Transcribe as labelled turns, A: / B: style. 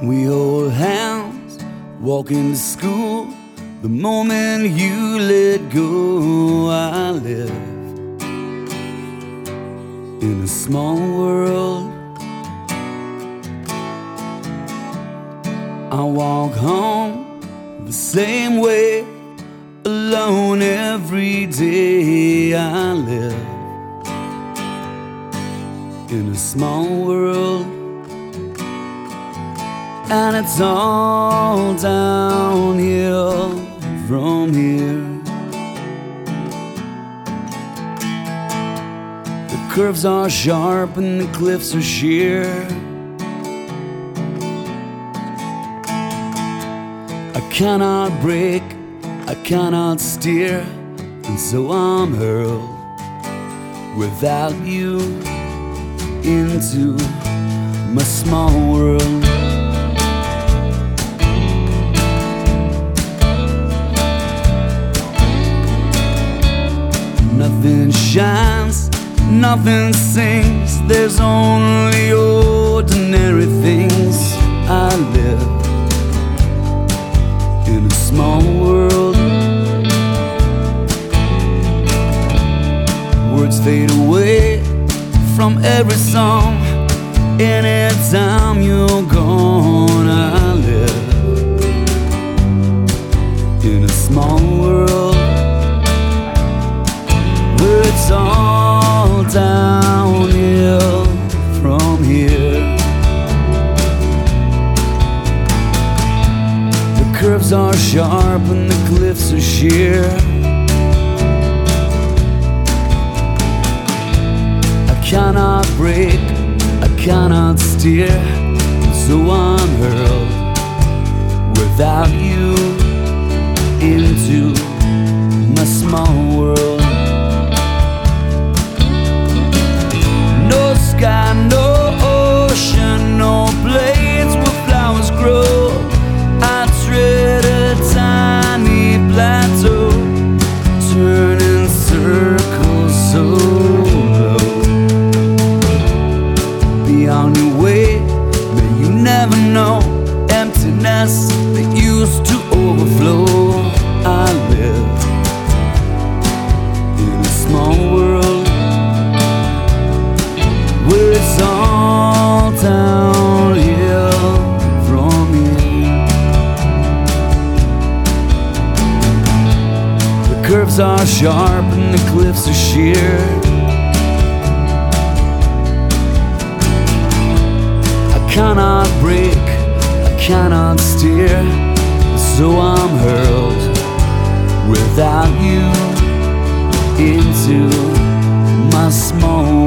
A: We hold hands, walking to school. The moment you let go, I live in a small world. I walk home the same way, alone every day. I live in a small world, and it's all downhill from here. The curves are sharp and the cliffs are sheer. I cannot break, I cannot steer, and so I'm hurled without you into my small world. Nothing shines, nothing sings, there's only ordinary things. I live in a small world. Words fade away from every song. Anytime you're gone, I live in a small world where it's all downhill from here. The curves are sharp and the cliffs are sheer. I cannot break, I cannot steer, so I'm hurled without you into my small world. No sky, no ocean, no place where flowers grow. I tread a tiny plateau, turning circles so low. Beyond your way, but you never know. Emptiness that used to overflow. I live in a small world where it's all downhill from here. The curves are sharp and the cliffs are sheer. I cannot break, I cannot steer, so I'm hurled without you into my small